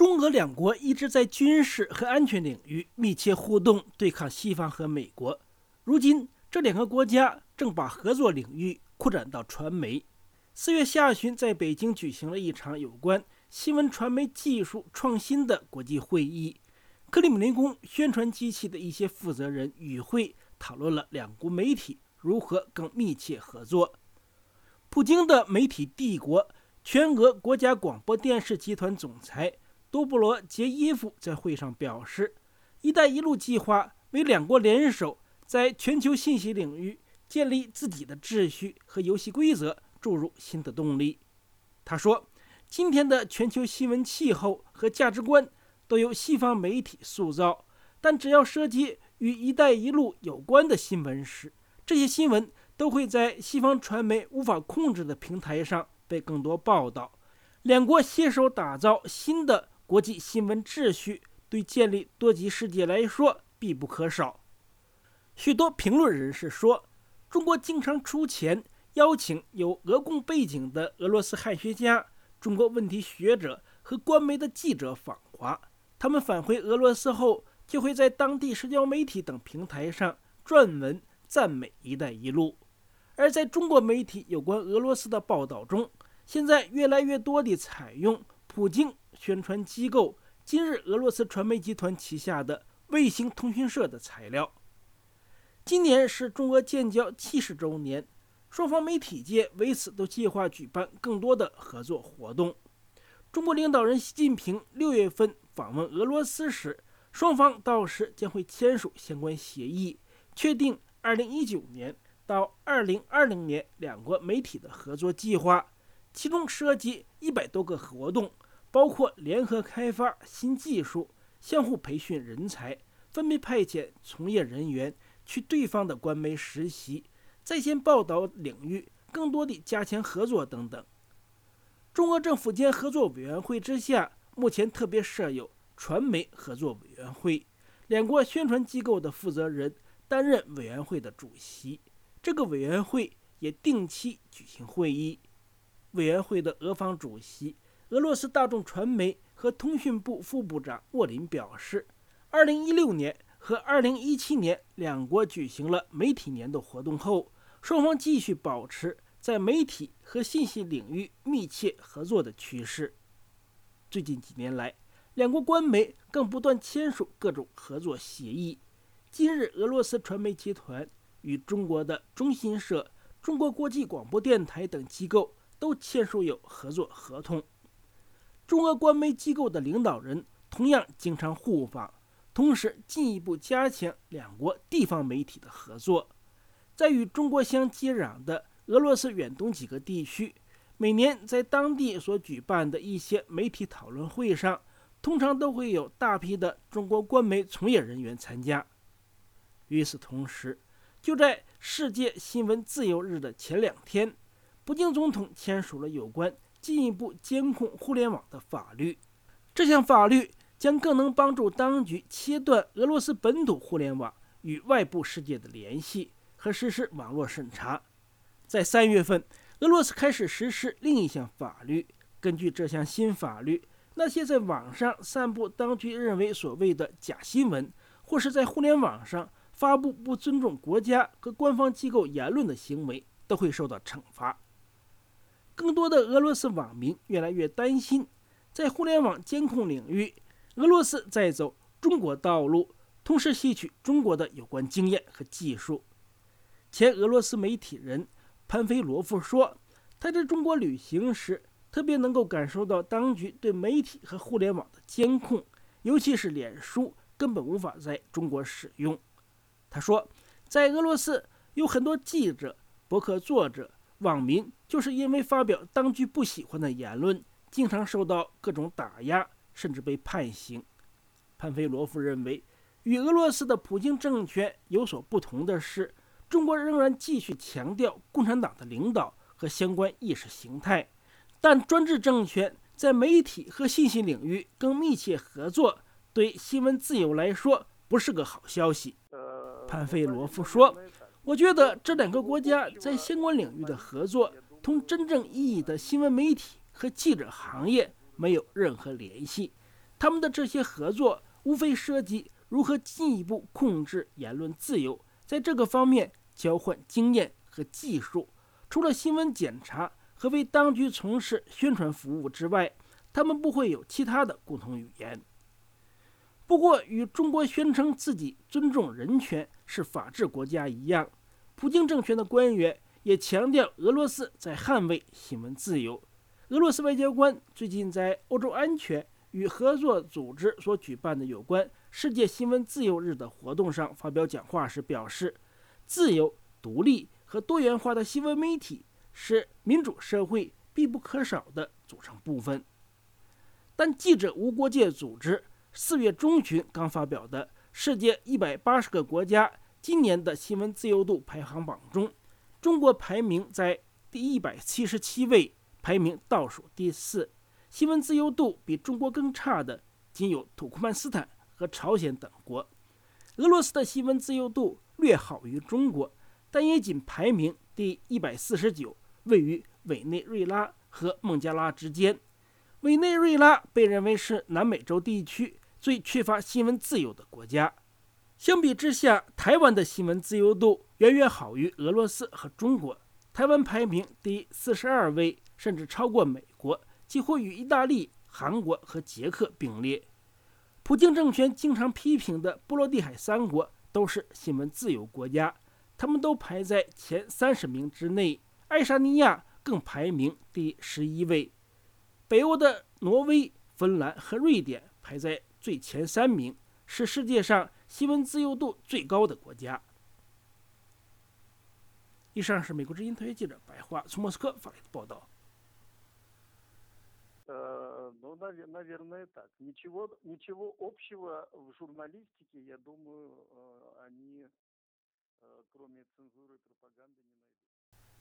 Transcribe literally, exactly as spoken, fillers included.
中俄两国一直在军事和安全领域密切互动，对抗西方和美国。如今，这两个国家正把合作领域扩展到传媒。四月下旬，在北京举行了一场有关新闻传媒技术创新的国际会议。克里姆林宫宣传机器的一些负责人与会，讨论了两国媒体如何更密切合作。普京的媒体帝国全俄国家广播电视集团总裁多布罗杰耶夫在会上表示，一带一路计划为两国联手在全球信息领域建立自己的秩序和游戏规则注入新的动力。他说，今天的全球新闻气候和价值观都由西方媒体塑造，但只要涉及与一带一路有关的新闻时，这些新闻都会在西方传媒无法控制的平台上被更多报道。两国携手打造新的国际新闻秩序，对建立多极世界来说必不可少。许多评论人士说，中国经常出钱邀请有俄共背景的俄罗斯汉学家、中国问题学者和官媒的记者访华，他们返回俄罗斯后，就会在当地社交媒体等平台上撰文赞美一带一路。而在中国媒体有关俄罗斯的报道中，现在越来越多地采用普京宣传机构今日俄罗斯传媒集团旗下的卫星通讯社的材料。今年是中俄建交七十周年，双方媒体界为此都计划举办更多的合作活动。中国领导人习近平六月份访问俄罗斯时，双方到时将会签署相关协议，确定二零一九年到二零二零年两国媒体的合作计划，其中涉及一百多个活动，包括联合开发新技术、相互培训人才、分别派遣从业人员去对方的官媒实习、在线报道领域更多地加强合作等等。中俄政府间合作委员会之下，目前特别设有传媒合作委员会，两国宣传机构的负责人担任委员会的主席。这个委员会也定期举行会议。委员会的俄方主席、俄罗斯大众传媒和通讯部副部长沃林表示，二零一六年和二零一七年两国举行了媒体年度活动后，双方继续保持在媒体和信息领域密切合作的趋势。最近几年来，两国官媒更不断签署各种合作协议。今日俄罗斯传媒集团与中国的中新社、中国国际广播电台等机构都签署有合作合同。中俄官媒机构的领导人同样经常互访，同时进一步加强两国地方媒体的合作。在与中国相接壤的俄罗斯远东几个地区，每年在当地所举办的一些媒体讨论会上，通常都会有大批的中国官媒从业人员参加。与此同时，就在世界新闻自由日的前两天，普京总统签署了有关进一步监控互联网的法律。这项法律将更能帮助当局切断俄罗斯本土互联网与外部世界的联系和实施网络审查。在三月份，俄罗斯开始实施另一项法律。根据这项新法律，那些在网上散布当局认为所谓的假新闻，或是在互联网上发布不尊重国家和官方机构言论的行为，都会受到惩罚。更多的俄罗斯网民越来越担心，在互联网监控领域，俄罗斯在走中国道路，同时吸取中国的有关经验和技术。前俄罗斯媒体人潘菲罗夫说，他在中国旅行时特别能够感受到当局对媒体和互联网的监控，尤其是脸书根本无法在中国使用。他说，在俄罗斯有很多记者、博客作者、网民就是因为发表当局不喜欢的言论，经常受到各种打压，甚至被判刑。潘菲罗夫认为，与俄罗斯的普京政权有所不同的是，中国仍然继续强调共产党的领导和相关意识形态，但专制政权在媒体和信息领域更密切合作，对新闻自由来说不是个好消息。潘菲罗夫说，我觉得这两个国家在相关领域的合作同真正意义的新闻媒体和记者行业没有任何联系， 他们的这些合作无非涉及如何进一步控制言论自由，在这个方面交换经验和技术。除了新闻检查和为当局从事宣传服务之外，他们不会有其他的共同语言。不过，与中国宣称自己尊重人权、是法治国家一样，普京政权的官员也强调俄罗斯在捍卫新闻自由。俄罗斯外交官最近在欧洲安全与合作组织所举办的有关世界新闻自由日的活动上发表讲话时表示，自由、独立和多元化的新闻媒体是民主社会必不可少的组成部分。但记者无国界组织四月中旬刚发表的世界一百八十个国家今年的新闻自由度排行榜中，中国排名在第一百七十七位，排名倒数第四。新闻自由度比中国更差的仅有土库曼斯坦和朝鲜等国。俄罗斯的新闻自由度略好于中国，但也仅排名第一百四十九，位于委内瑞拉和孟加拉之间。委内瑞拉被认为是南美洲地区最缺乏新闻自由的国家。相比之下，台湾的新闻自由度远远好于俄罗斯和中国。台湾排名第四十二位，甚至超过美国，几乎与意大利、韩国和捷克并列。普京政权经常批评的波罗的海三国都是新闻自由国家，他们都排在前三十名之内。爱沙尼亚更排名第十一位。北欧的挪威、芬兰和瑞典排在最前三名，是世界上新闻自由度最高的国家。以上是美国之音特约记者白桦从莫斯科发来的报道。 Ну, наверное, так. Ничего, ничего общего в журналистике, я думаю, они, кроме цензуры и пропаганды, не найдут.